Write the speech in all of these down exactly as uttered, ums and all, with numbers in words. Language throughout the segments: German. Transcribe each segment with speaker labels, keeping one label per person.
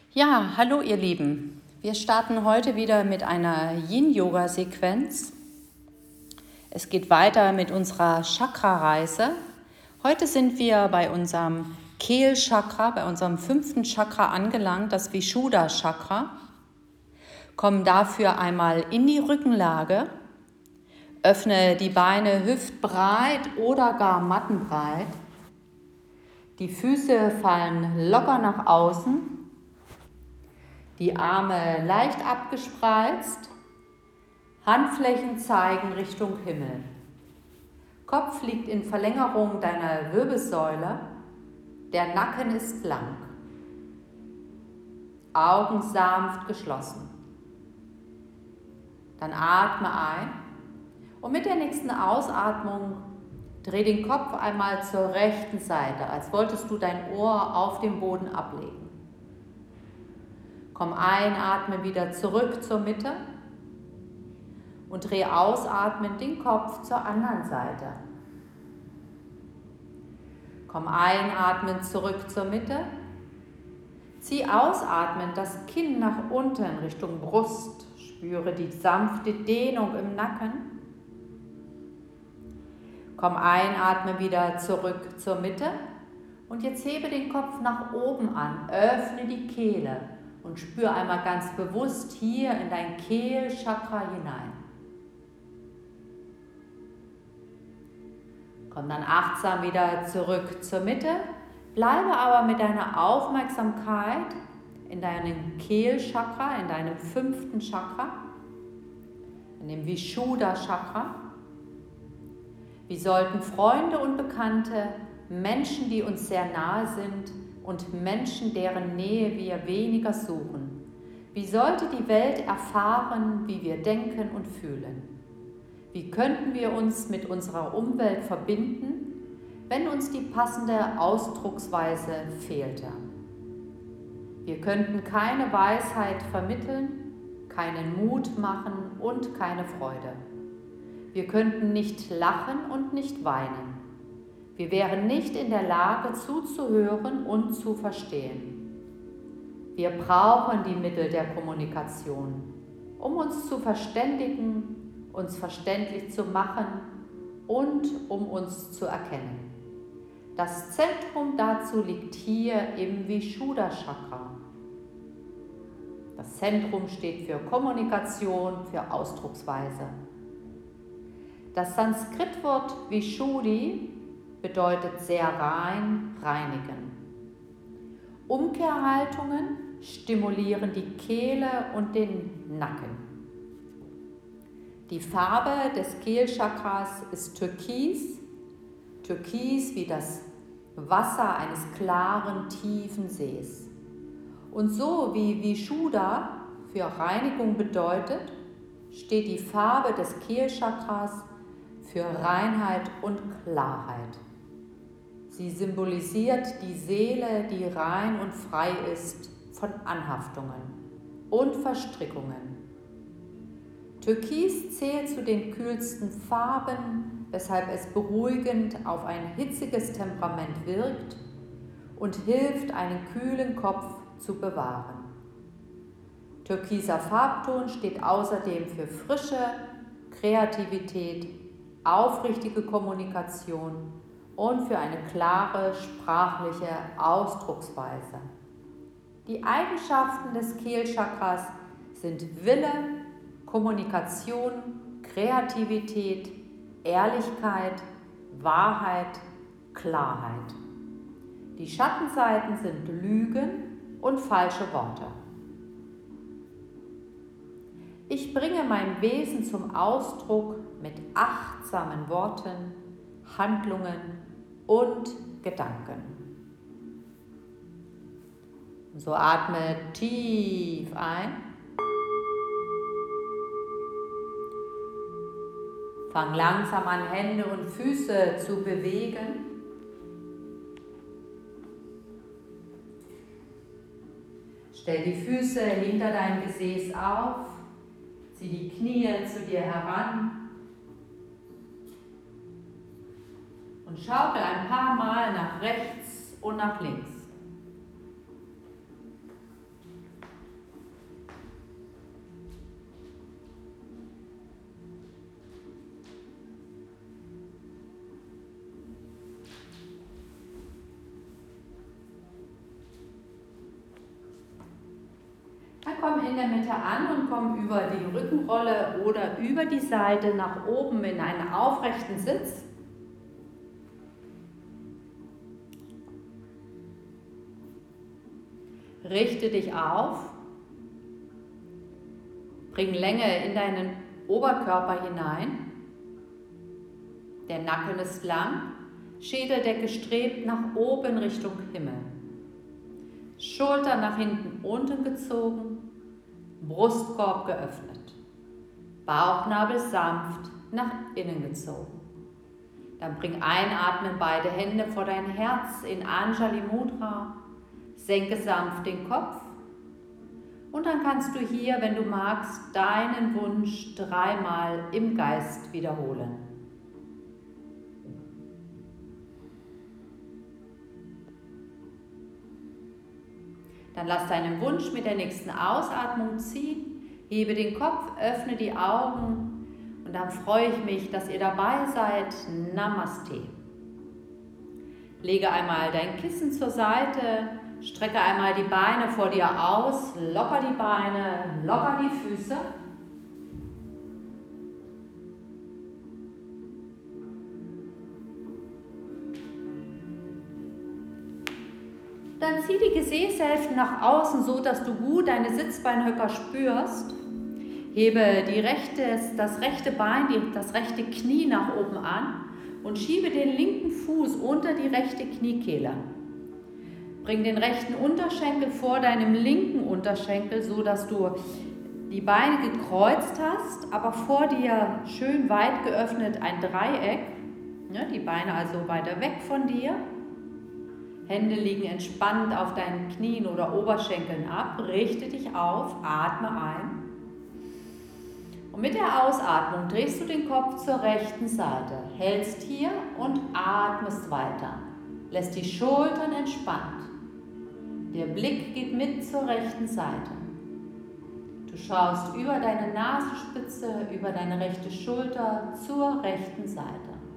Speaker 1: Ja, hallo ihr Lieben. Wir starten heute wieder mit einer Yin-Yoga-Sequenz. Es geht weiter mit unserer Chakra-Reise. Heute sind wir bei unserem Kehlchakra, bei unserem fünften Chakra angelangt, das Vishuddha-Chakra. Kommen dafür einmal in die Rückenlage, öffne die Beine hüftbreit oder gar mattenbreit. Die Füße fallen locker nach außen. Die Arme leicht abgespreizt, Handflächen zeigen Richtung Himmel. Kopf liegt in Verlängerung deiner Wirbelsäule, der Nacken ist lang. Augen sanft geschlossen. Dann atme ein und mit der nächsten Ausatmung dreh den Kopf einmal zur rechten Seite, als wolltest du dein Ohr auf dem Boden ablegen. Komm einatmen wieder zurück zur Mitte und dreh ausatmen den Kopf zur anderen Seite. Komm einatmen zurück zur Mitte. Zieh ausatmen das Kinn nach unten Richtung Brust. Spüre die sanfte Dehnung im Nacken. Komm einatmen wieder zurück zur Mitte und jetzt hebe den Kopf nach oben an. Öffne die Kehle. Und spür einmal ganz bewusst hier in dein Kehlchakra hinein. Komm dann achtsam wieder zurück zur Mitte. Bleibe aber mit deiner Aufmerksamkeit in deinem Kehlchakra, in deinem fünften Chakra, in dem Vishuddha-Chakra. Wie sollten Freunde und Bekannte, Menschen, die uns sehr nahe sind, und Menschen, deren Nähe wir weniger suchen. Wie sollte die Welt erfahren, wie wir denken und fühlen? Wie könnten wir uns mit unserer Umwelt verbinden, wenn uns die passende Ausdrucksweise fehlte? Wir könnten keine Weisheit vermitteln, keinen Mut machen und keine Freude. Wir könnten nicht lachen und nicht weinen. Wir wären nicht in der Lage zuzuhören und zu verstehen. Wir brauchen die Mittel der Kommunikation, um uns zu verständigen, uns verständlich zu machen und um uns zu erkennen. Das Zentrum dazu liegt hier im Vishuddha-Chakra. Das Zentrum steht für Kommunikation, für Ausdrucksweise. Das Sanskritwort Vishuddhi bedeutet sehr rein, reinigen. Umkehrhaltungen stimulieren die Kehle und den Nacken. Die Farbe des Kehlchakras ist Türkis, Türkis wie das Wasser eines klaren, tiefen Sees. Und so wie Vishuddha für Reinigung bedeutet, steht die Farbe des Kehlchakras für Reinheit und Klarheit. Sie symbolisiert die Seele, die rein und frei ist von Anhaftungen und Verstrickungen. Türkis zählt zu den kühlsten Farben, weshalb es beruhigend auf ein hitziges Temperament wirkt und hilft, einen kühlen Kopf zu bewahren. Türkiser Farbton steht außerdem für Frische, Kreativität, aufrichtige Kommunikation und für eine klare sprachliche Ausdrucksweise. Die Eigenschaften des Kehlchakras sind Wille, Kommunikation, Kreativität, Ehrlichkeit, Wahrheit, Klarheit. Die Schattenseiten sind Lügen und falsche Worte. Ich bringe mein Wesen zum Ausdruck mit achtsamen Worten, Handlungen und Gedanken. So atme tief ein. Fang langsam an, Hände und Füße zu bewegen. Stell die Füße hinter dein Gesäß auf. Zieh die Knie zu dir heran. Und schaukel ein paar Mal nach rechts und nach links. Dann komm in der Mitte an und komm über die Rückenrolle oder über die Seite nach oben in einen aufrechten Sitz. Richte dich auf, bring Länge in deinen Oberkörper hinein. Der Nacken ist lang, Schädeldecke strebt nach oben Richtung Himmel. Schultern nach hinten unten gezogen, Brustkorb geöffnet. Bauchnabel sanft nach innen gezogen. Dann bring einatmen beide Hände vor dein Herz in Anjali Mudra. Senke sanft den Kopf. Und dann kannst du hier, wenn du magst, deinen Wunsch dreimal im Geist wiederholen. Dann lass deinen Wunsch mit der nächsten Ausatmung ziehen, hebe den Kopf, öffne die Augen und dann freue ich mich, dass ihr dabei seid. Namaste. Lege einmal dein Kissen zur Seite, strecke einmal die Beine vor dir aus, locker die Beine, locker die Füße. Dann zieh die Gesäßhälften nach außen, so dass du gut deine Sitzbeinhöcker spürst. Hebe die rechte, das rechte Bein, die, das rechte Knie nach oben an und schiebe den linken Fuß unter die rechte Kniekehle. Bring den rechten Unterschenkel vor deinem linken Unterschenkel, so dass du die Beine gekreuzt hast, aber vor dir schön weit geöffnet ein Dreieck. Die Beine also weiter weg von dir. Hände liegen entspannt auf deinen Knien oder Oberschenkeln ab. Richte dich auf, atme ein. Und mit der Ausatmung drehst du den Kopf zur rechten Seite. Hältst hier und atmest weiter. Lässt die Schultern entspannt. Der Blick geht mit zur rechten Seite. Du schaust über deine Nasenspitze, über deine rechte Schulter zur rechten Seite.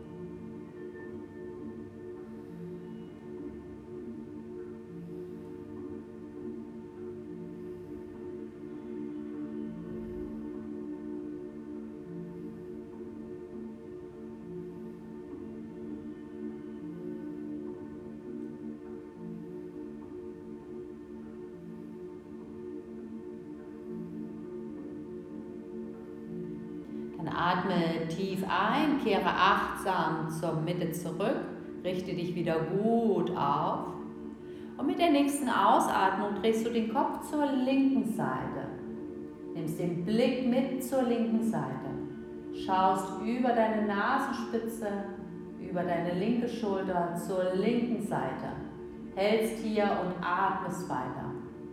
Speaker 1: Atme tief ein, kehre achtsam zur Mitte zurück, richte dich wieder gut auf und mit der nächsten Ausatmung drehst du den Kopf zur linken Seite. Nimmst den Blick mit zur linken Seite, schaust über deine Nasenspitze, über deine linke Schulter zur linken Seite, hältst hier und atmest weiter.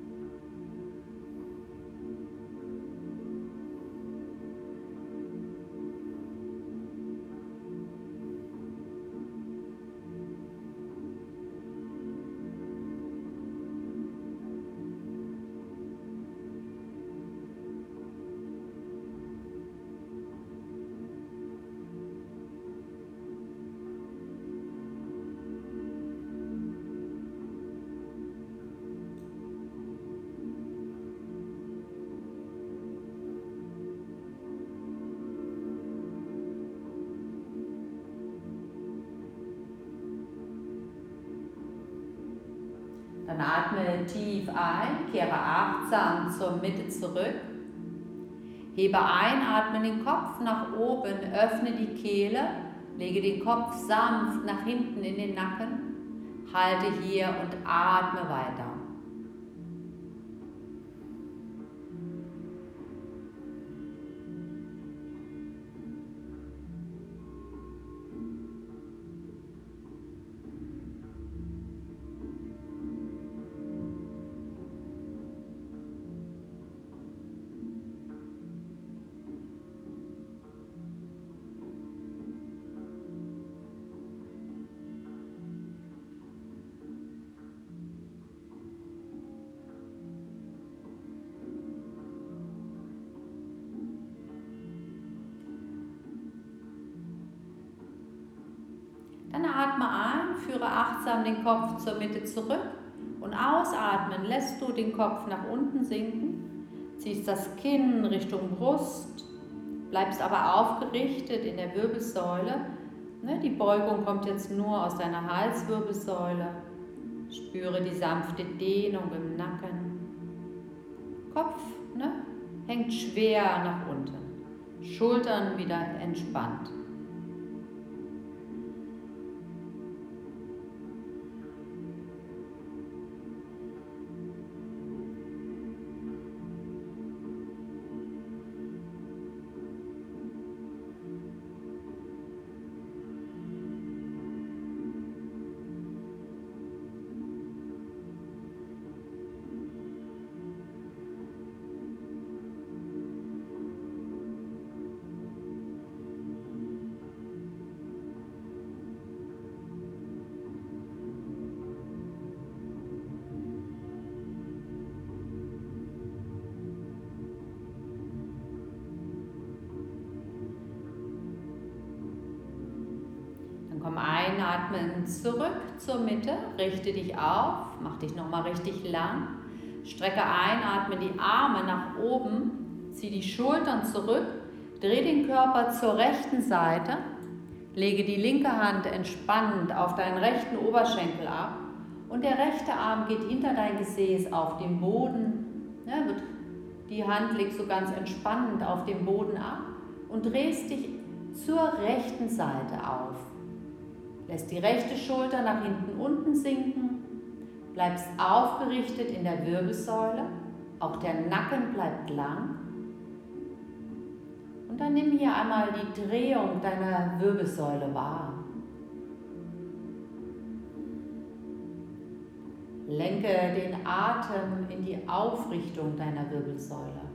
Speaker 1: Dann atme tief ein, kehre achtsam zur Mitte zurück. Hebe ein, atme den Kopf nach oben, öffne die Kehle, lege den Kopf sanft nach hinten in den Nacken, halte hier und atme weiter. Dann atme ein, führe achtsam den Kopf zur Mitte zurück und ausatmen lässt du den Kopf nach unten sinken. Ziehst das Kinn Richtung Brust, bleibst aber aufgerichtet in der Wirbelsäule. Ne, die Beugung kommt jetzt nur aus deiner Halswirbelsäule. Spüre die sanfte Dehnung im Nacken. Kopf, ne, hängt schwer nach unten. Schultern wieder entspannt. Komm einatmen zurück zur Mitte, richte dich auf, mach dich nochmal richtig lang. Strecke einatmen die Arme nach oben, zieh die Schultern zurück, dreh den Körper zur rechten Seite, lege die linke Hand entspannend auf deinen rechten Oberschenkel ab und der rechte Arm geht hinter dein Gesäß auf den Boden. Ja, wird, die Hand legst du ganz entspannend auf den Boden ab und drehst dich zur rechten Seite auf. Lässt die rechte Schulter nach hinten unten sinken, bleibst aufgerichtet in der Wirbelsäule, auch der Nacken bleibt lang. Und dann nimm hier einmal die Drehung deiner Wirbelsäule wahr. Lenke den Atem in die Aufrichtung deiner Wirbelsäule.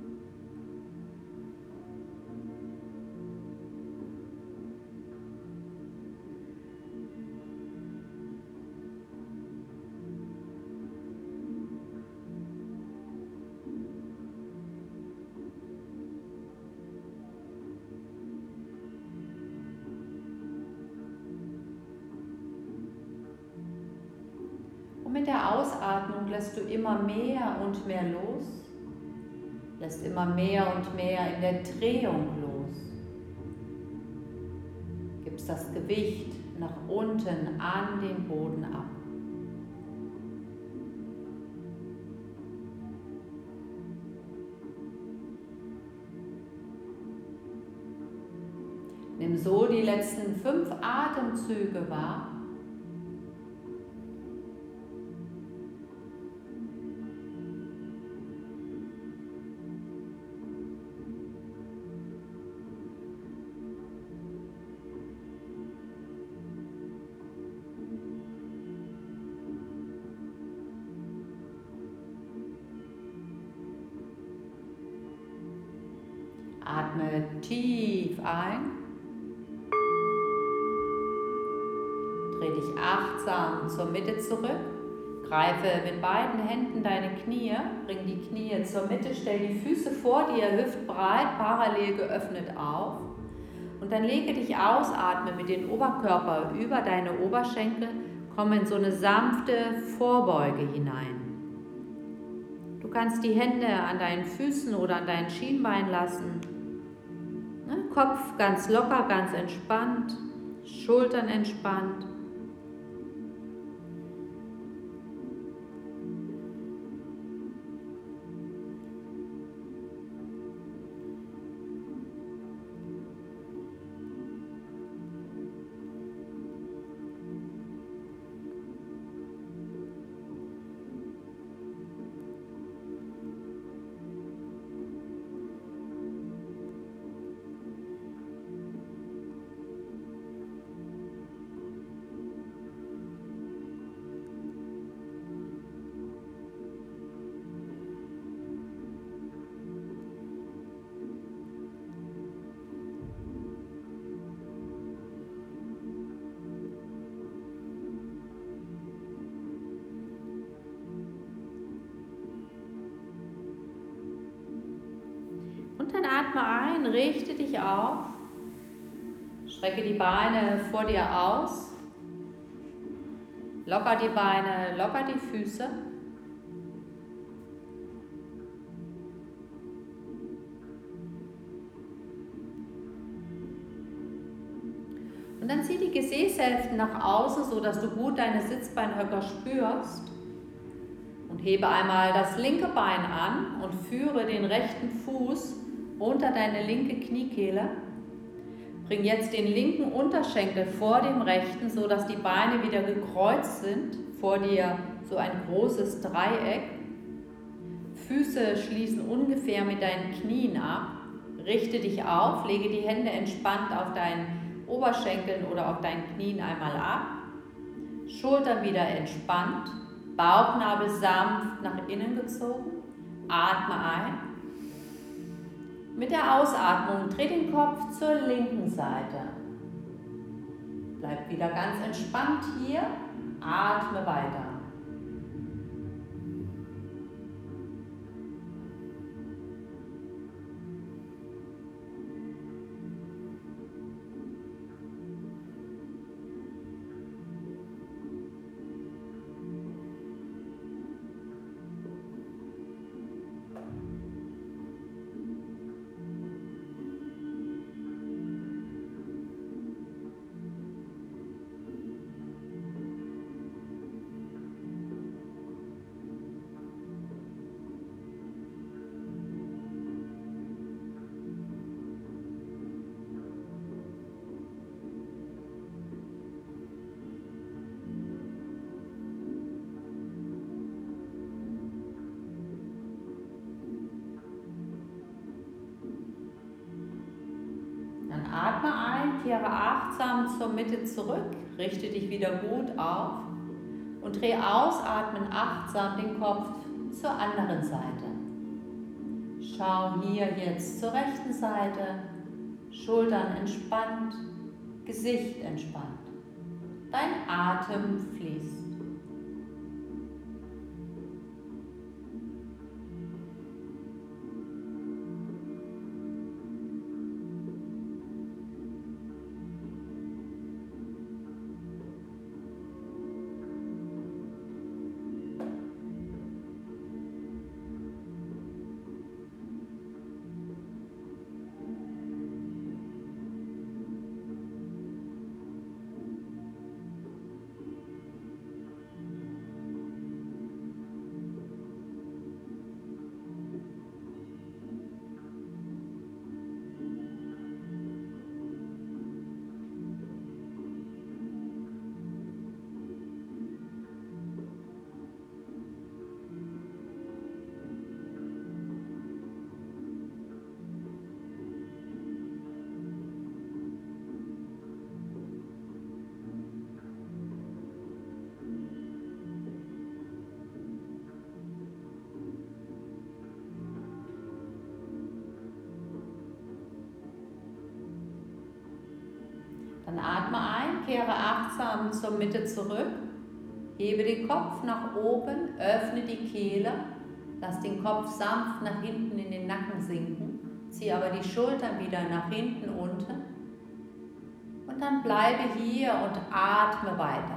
Speaker 1: Und mit der Ausatmung lässt du immer mehr und mehr los, lässt immer mehr und mehr in der Drehung los. Gibst das Gewicht nach unten an den Boden ab. Nimm so die letzten fünf Atemzüge wahr. Atme tief ein. Dreh dich achtsam zur Mitte zurück. Greife mit beiden Händen deine Knie. Bring die Knie zur Mitte. Stell die Füße vor dir, hüftbreit, parallel geöffnet auf. Und dann lege dich aus, atme mit dem Oberkörper über deine Oberschenkel. Komm in so eine sanfte Vorbeuge hinein. Du kannst die Hände an deinen Füßen oder an deinen Schienbein lassen. Kopf ganz locker, ganz entspannt, Schultern entspannt. Und dann atme ein, richte dich auf, strecke die Beine vor dir aus, locker die Beine, locker die Füße. Und dann zieh die Gesäßhälften nach außen, sodass du gut deine Sitzbeinhöcker spürst. Und hebe einmal das linke Bein an und führe den rechten Fuß unter deine linke Kniekehle. Bring jetzt den linken Unterschenkel vor dem rechten, sodass die Beine wieder gekreuzt sind. Vor dir so ein großes Dreieck. Füße schließen ungefähr mit deinen Knien ab. Richte dich auf, lege die Hände entspannt auf deinen Oberschenkeln oder auf deinen Knien einmal ab. Schultern wieder entspannt. Bauchnabel sanft nach innen gezogen. Atme ein. Mit der Ausatmung dreh den Kopf zur linken Seite. Bleib wieder ganz entspannt hier. Atme weiter. Atme ein, kehre achtsam zur Mitte zurück, richte dich wieder gut auf und dreh aus, atmen achtsam den Kopf zur anderen Seite. Schau hier jetzt zur rechten Seite, Schultern entspannt, Gesicht entspannt. Dein Atem fließt. Dann atme ein, kehre achtsam zur Mitte zurück, hebe den Kopf nach oben, öffne die Kehle, lass den Kopf sanft nach hinten in den Nacken sinken, ziehe aber die Schultern wieder nach hinten unten und dann bleibe hier und atme weiter.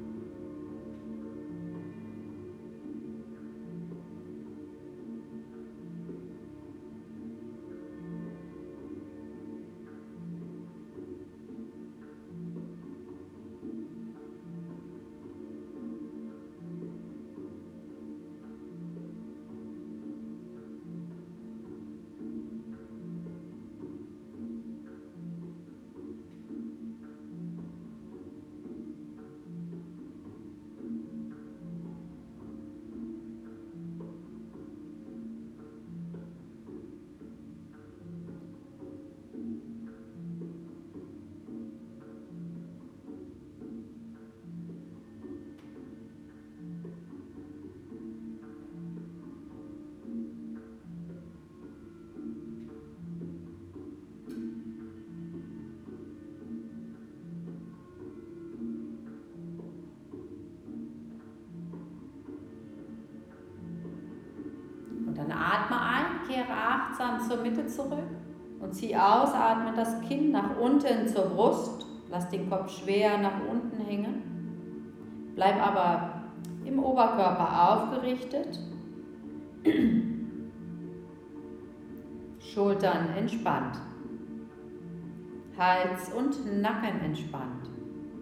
Speaker 1: Dann atme ein, kehre achtsam zur Mitte zurück und zieh aus, atme das Kinn nach unten zur Brust, lass den Kopf schwer nach unten hängen, bleib aber im Oberkörper aufgerichtet, Schultern entspannt. Hals und Nacken entspannt.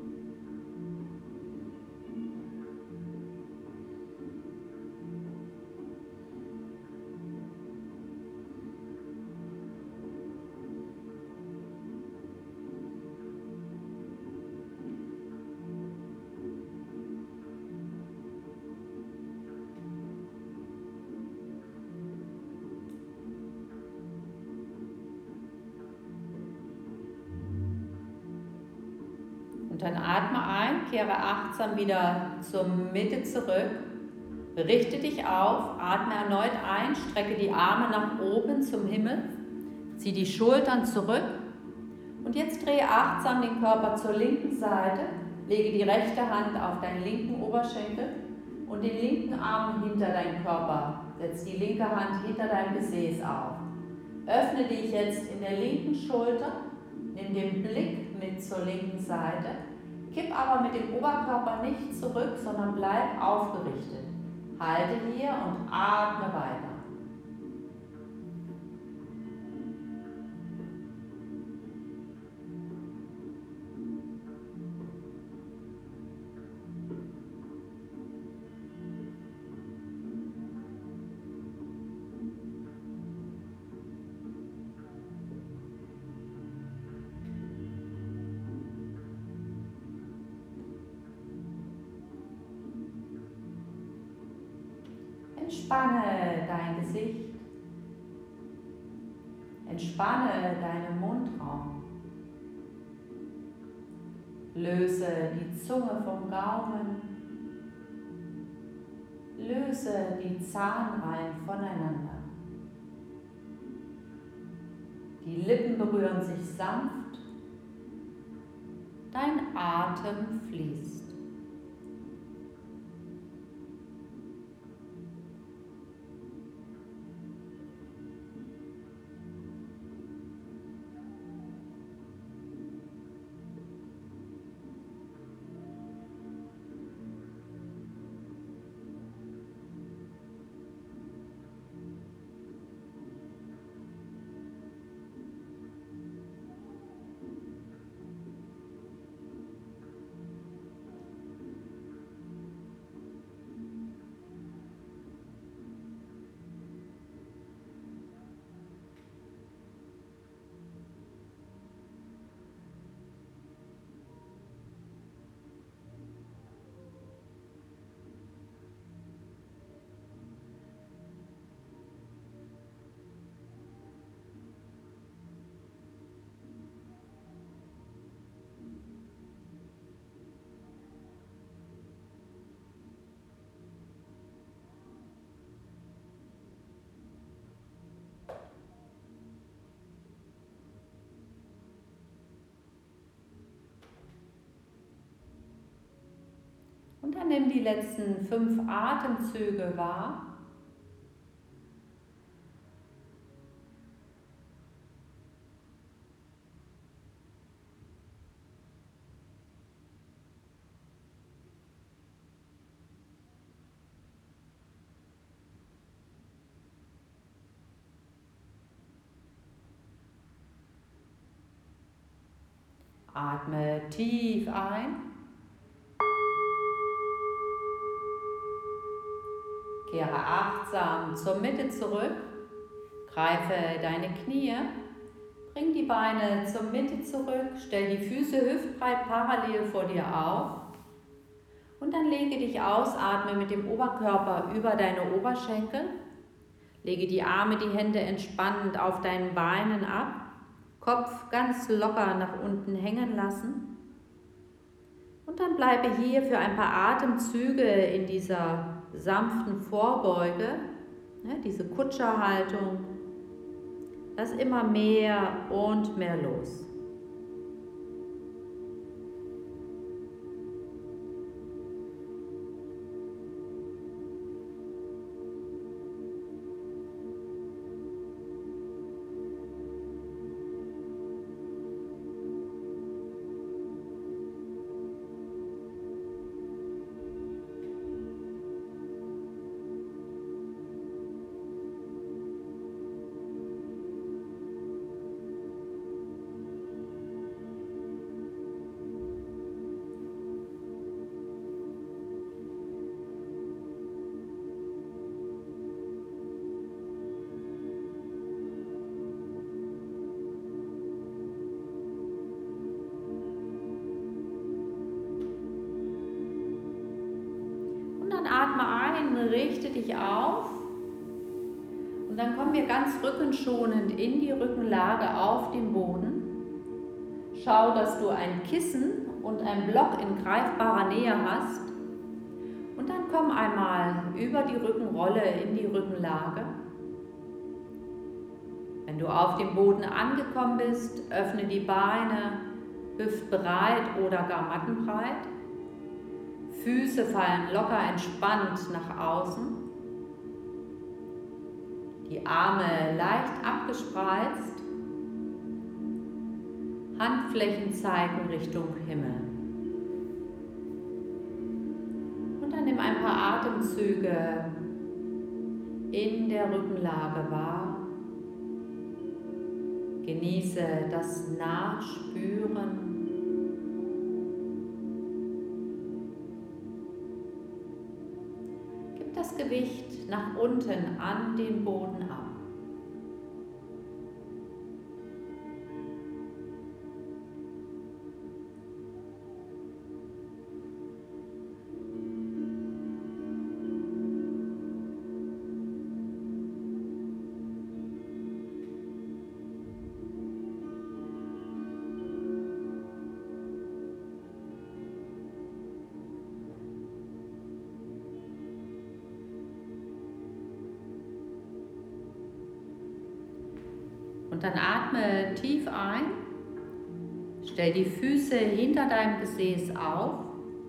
Speaker 1: Und dann atme ein, kehre achtsam wieder zur Mitte zurück, richte dich auf, atme erneut ein, strecke die Arme nach oben zum Himmel, zieh die Schultern zurück und jetzt drehe achtsam den Körper zur linken Seite, lege die rechte Hand auf deinen linken Oberschenkel und den linken Arm hinter deinen Körper, setz die linke Hand hinter dein Gesäß auf. Öffne dich jetzt in der linken Schulter, nimm den Blick mit zur linken Seite, kipp aber mit dem Oberkörper nicht zurück, sondern bleib aufgerichtet. Halte hier und atme weiter. Entspanne dein Gesicht, entspanne deinen Mundraum, löse die Zunge vom Gaumen, löse die Zahnreihen voneinander. Die Lippen berühren sich sanft, dein Atem fließt. Und dann nimm die letzten fünf Atemzüge wahr. Atme tief ein. Kehre achtsam zur Mitte zurück, greife deine Knie, bring die Beine zur Mitte zurück, stell die Füße hüftbreit parallel vor dir auf und dann lege dich aus, atme mit dem Oberkörper über deine Oberschenkel, lege die Arme, die Hände entspannend auf deinen Beinen ab, Kopf ganz locker nach unten hängen lassen und dann bleibe hier für ein paar Atemzüge in dieser sanften Vorbeuge, ne, diese Kutscherhaltung, lass immer mehr und mehr los. richte dich auf und dann kommen wir ganz rückenschonend in die Rückenlage auf den Boden. Schau, dass du ein Kissen und einen Block in greifbarer Nähe hast. Und dann komm einmal über die Rückenrolle in die Rückenlage. Wenn du auf dem Boden angekommen bist, öffne die Beine, hüftbreit oder gar mattenbreit. Füße fallen locker entspannt nach außen. Die Arme leicht abgespreizt. Handflächen zeigen Richtung Himmel. Und dann nimm ein paar Atemzüge in der Rückenlage wahr. Genieße das Nachspüren. Gib das Gewicht nach unten an den Boden ab. Und dann atme tief ein, stell die Füße hinter deinem Gesäß auf.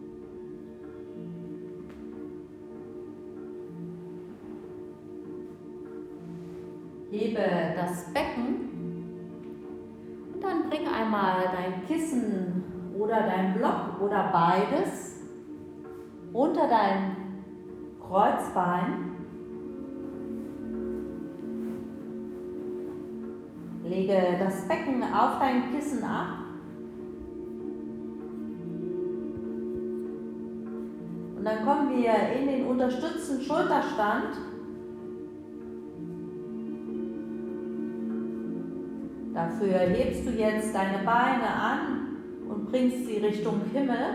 Speaker 1: Hebe das Becken und dann bring einmal dein Kissen oder dein Block oder beides unter dein Kreuzbein. Lege das Becken auf dein Kissen ab und dann kommen wir in den unterstützten Schulterstand. Dafür hebst du jetzt deine Beine an und bringst sie Richtung Himmel.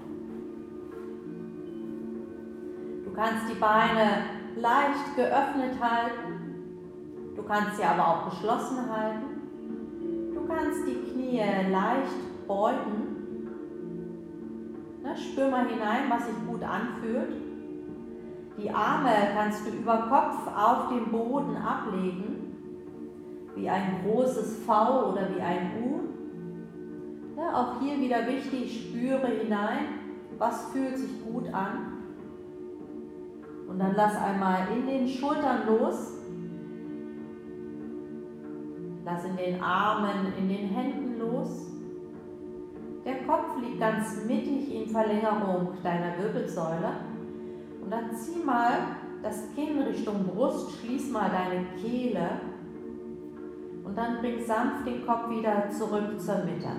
Speaker 1: Du kannst die Beine leicht geöffnet halten. Du kannst sie aber auch geschlossen halten. Du kannst die Knie leicht beugen. Ne, spür mal hinein, was sich gut anfühlt. Die Arme kannst du über Kopf auf den Boden ablegen, wie ein großes V oder wie ein U. Ne, auch hier wieder wichtig, spüre hinein, was fühlt sich gut an. Und dann lass einmal in den Schultern los. Lass in den Armen, in den Händen los. Der Kopf liegt ganz mittig in Verlängerung deiner Wirbelsäule. Und dann zieh mal das Kinn Richtung Brust, schließ mal deine Kehle. Und dann bring sanft den Kopf wieder zurück zur Mitte.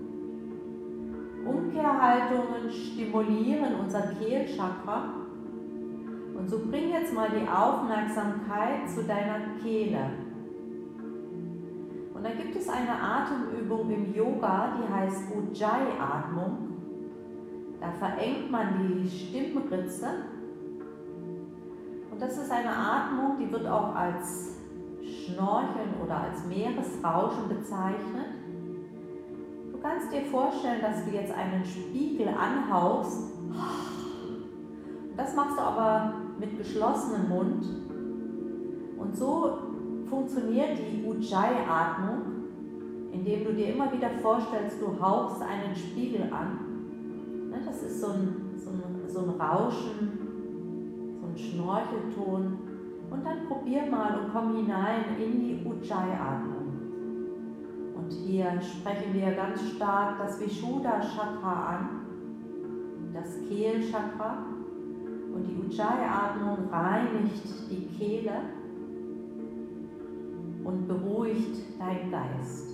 Speaker 1: Umkehrhaltungen stimulieren unser Kehlchakra. Und so bring jetzt mal die Aufmerksamkeit zu deiner Kehle. Und da gibt es eine Atemübung im Yoga, die heißt Ujjayi-Atmung. Da verengt man die Stimmritze. Und das ist eine Atmung, die wird auch als Schnorcheln oder als Meeresrauschen bezeichnet. Du kannst dir vorstellen, dass du jetzt einen Spiegel anhauchst. Das machst du aber mit geschlossenem Mund. Und so funktioniert die Ujjayi-Atmung, indem du dir immer wieder vorstellst, du hauchst einen Spiegel an. Das ist so ein, so ein, so ein Rauschen, so ein Schnorchelton. Und dann probier mal und komm hinein in die Ujjayi-Atmung. Und hier sprechen wir ganz stark das Vishuddha-Chakra an, das Kehlchakra. Und die Ujjayi-Atmung reinigt die Kehle und beruhigt deinen Geist.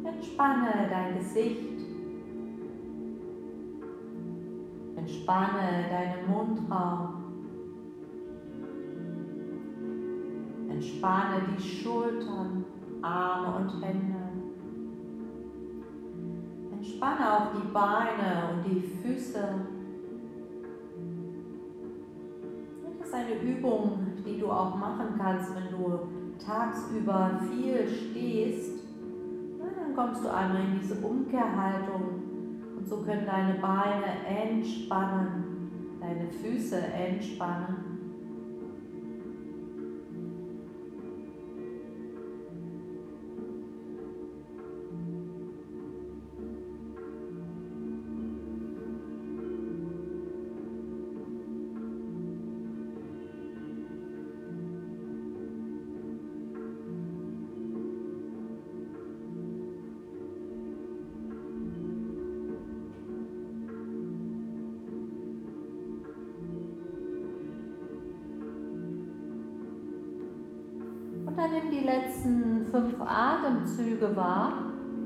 Speaker 1: Entspanne dein Gesicht. Entspanne deinen Mundraum. Entspanne die Schultern, Arme und Hände. Entspanne auch die Beine und die Füße. Das ist eine Übung, die du auch machen kannst, wenn du tagsüber viel stehst. Dann kommst du einmal in diese Umkehrhaltung und so können deine Beine entspannen, deine Füße entspannen. Und dann nimm die letzten fünf Atemzüge wahr.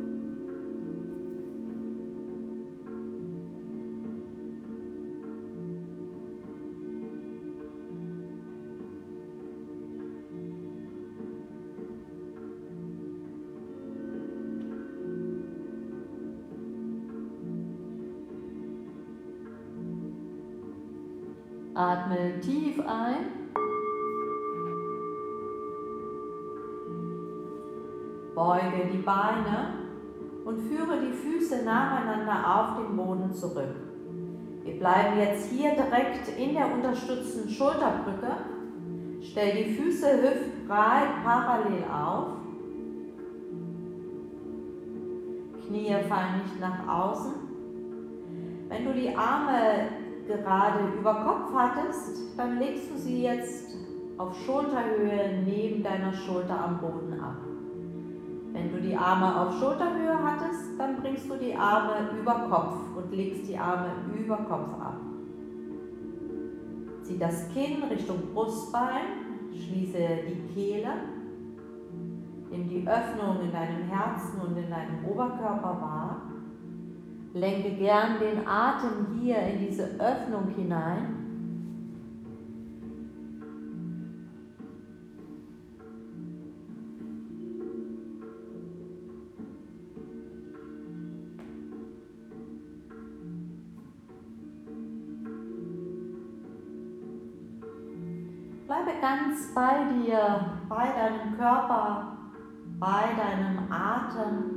Speaker 1: Atme tief ein. Beuge die Beine und führe die Füße nacheinander auf den Boden zurück. Wir bleiben jetzt hier direkt in der unterstützten Schulterbrücke. Stell die Füße hüftbreit parallel auf. Knie fallen nicht nach außen. Wenn du die Arme gerade über Kopf hattest, dann legst du sie jetzt auf Schulterhöhe neben deiner Schulter am Boden ab. Wenn du die Arme auf Schulterhöhe hattest, dann bringst du die Arme über Kopf und legst die Arme über Kopf ab. Zieh das Kinn Richtung Brustbein, schließe die Kehle, nimm die Öffnung in deinem Herzen und in deinem Oberkörper wahr. Lenke gern den Atem hier in diese Öffnung hinein. Bleibe ganz bei dir, bei deinem Körper, bei deinem Atem.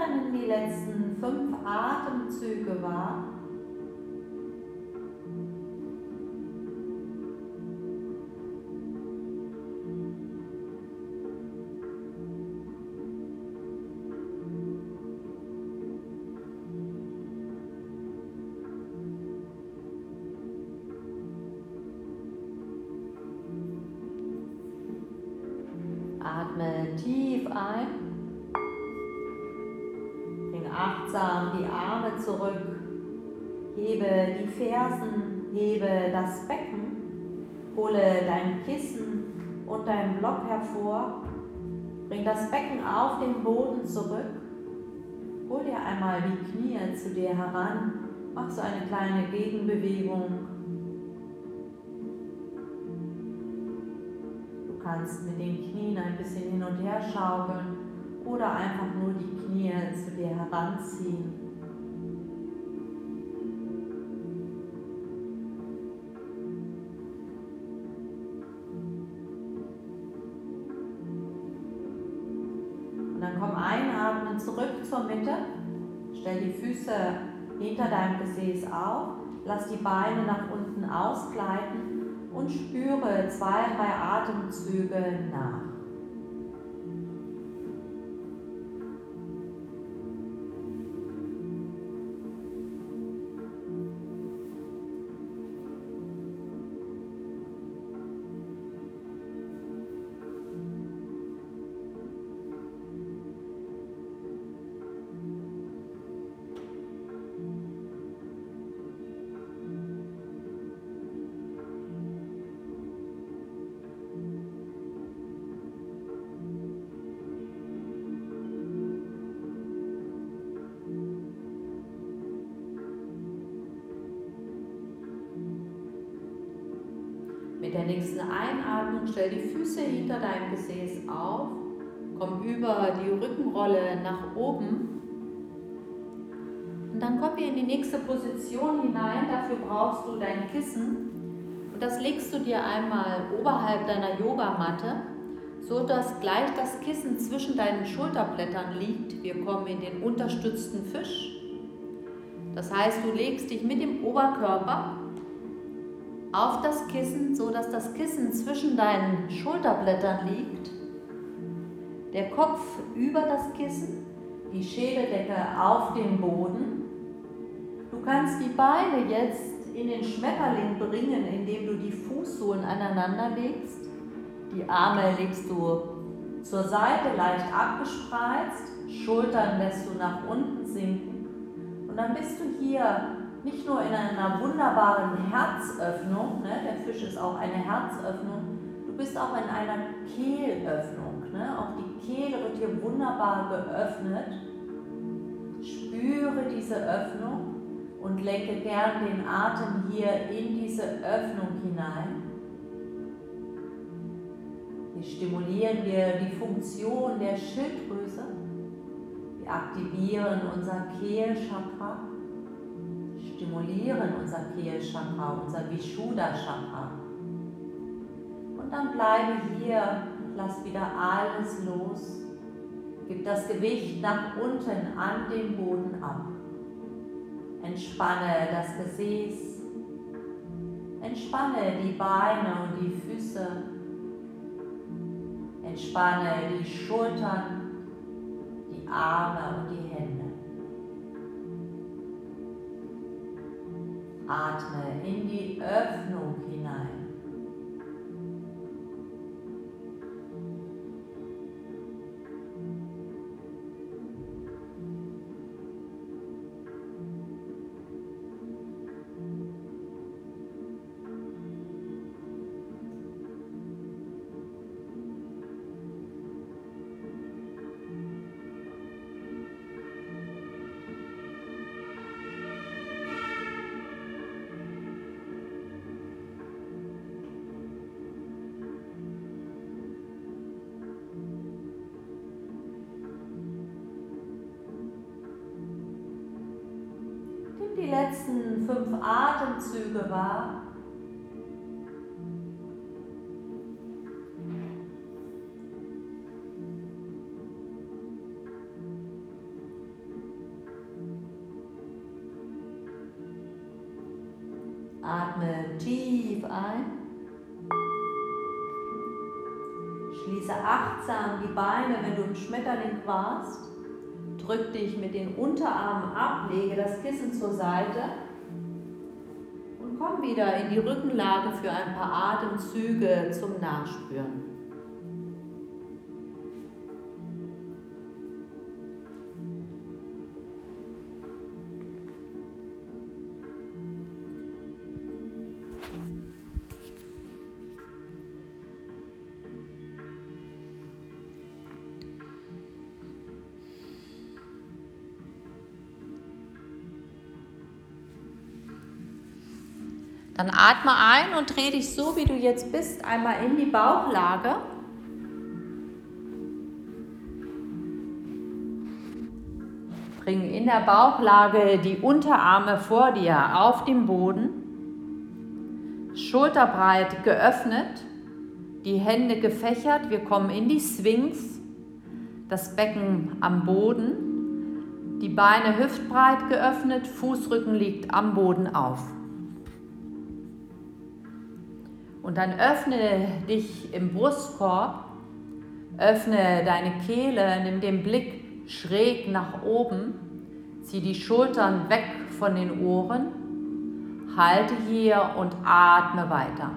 Speaker 1: nimm die letzten fünf Atemzüge wahr. Atme tief ein, bring achtsam die Arme zurück, hebe die Fersen, hebe das Becken, hole dein Kissen und dein Block hervor, bring das Becken auf den Boden zurück, hol dir einmal die Knie zu dir heran, mach so eine kleine Gegenbewegung. Du kannst mit den Knien ein bisschen hin und her schaukeln oder einfach nur die Knie zu dir heranziehen. Und dann komm einatmen zurück zur Mitte, stell die Füße hinter deinem Gesäß auf, lass die Beine nach unten ausgleiten und spüre zwei, drei Atemzüge nach. Mit der nächsten Einatmung stell die Füße hinter deinem Gesäß auf, komm über die Rückenrolle nach oben und dann kommen wir in die nächste Position hinein. Dafür brauchst du dein Kissen und das legst du dir einmal oberhalb deiner Yogamatte, so dass gleich das Kissen zwischen deinen Schulterblättern liegt. Wir kommen in den unterstützten Fisch. Das heißt, du legst dich mit dem Oberkörper auf das Kissen, so dass das Kissen zwischen deinen Schulterblättern liegt, der Kopf über das Kissen, die Schädeldecke auf dem Boden. Du kannst die Beine jetzt in den Schmetterling bringen, indem du die Fußsohlen aneinander legst. Die Arme legst du zur Seite leicht abgespreizt, Schultern lässt du nach unten sinken und dann bist du hier nicht nur in einer wunderbaren Herzöffnung, ne? Der Fisch ist auch eine Herzöffnung, du bist auch in einer Kehlöffnung. Ne? Auch die Kehle wird hier wunderbar geöffnet. Spüre diese Öffnung und lenke gern den Atem hier in diese Öffnung hinein. Hier stimulieren wir die Funktion der Schilddrüse. Wir aktivieren unser Kehlchakra. Stimulieren unser Kehlchakra, unser Vishuddha-Chakra. Und dann bleibe hier, lass wieder alles los. Gib das Gewicht nach unten an den Boden ab. Entspanne das Gesäß. Entspanne die Beine und die Füße. Entspanne die Schultern, die Arme und die Hände. Atme in die Öffnung hinein. Die letzten fünf Atemzüge wahr. Atme tief ein. Schließe achtsam die Beine, wenn du im Schmetterling warst. Drück dich mit den Unterarmen ab, lege das Kissen zur Seite und komm wieder in die Rückenlage für ein paar Atemzüge zum Nachspüren. Dann atme ein und dreh dich so, wie du jetzt bist, einmal in die Bauchlage. Bring in der Bauchlage die Unterarme vor dir auf den Boden. Schulterbreit geöffnet, die Hände gefächert. Wir kommen in die Sphinx, das Becken am Boden. Die Beine hüftbreit geöffnet, Fußrücken liegt am Boden auf. Und dann öffne dich im Brustkorb, öffne deine Kehle, nimm den Blick schräg nach oben, zieh die Schultern weg von den Ohren, halte hier und atme weiter.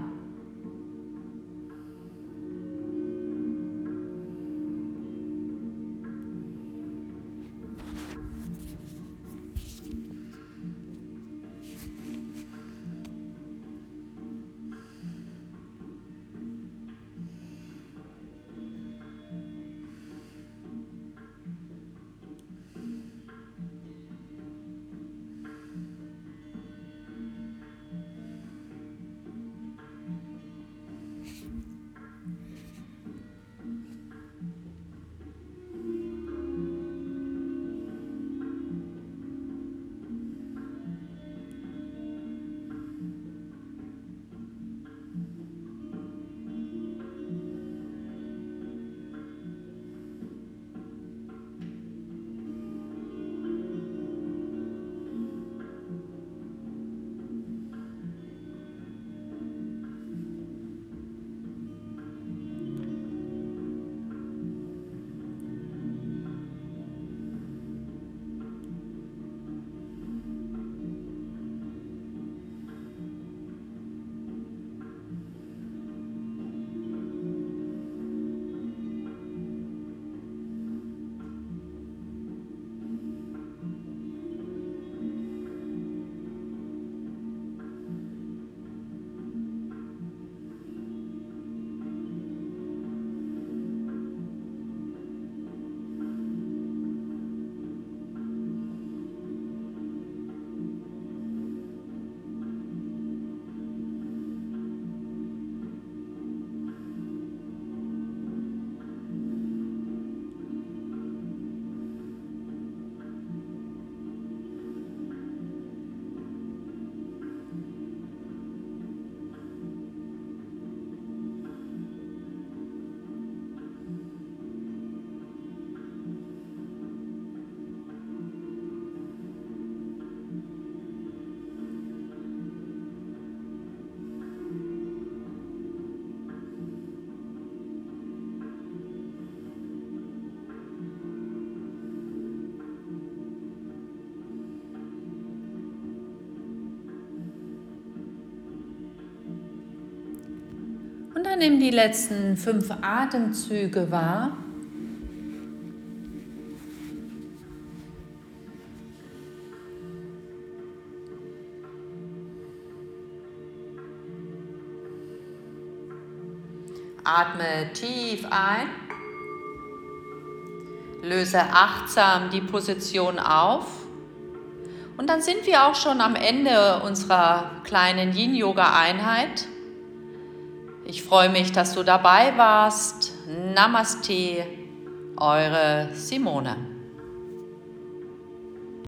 Speaker 1: Und dann nimm die letzten fünf Atemzüge wahr. Atme tief ein. Löse achtsam die Position auf. Und dann sind wir auch schon am Ende unserer kleinen Yin-Yoga-Einheit. Ich freue mich, dass du dabei warst. Namaste, eure Simone.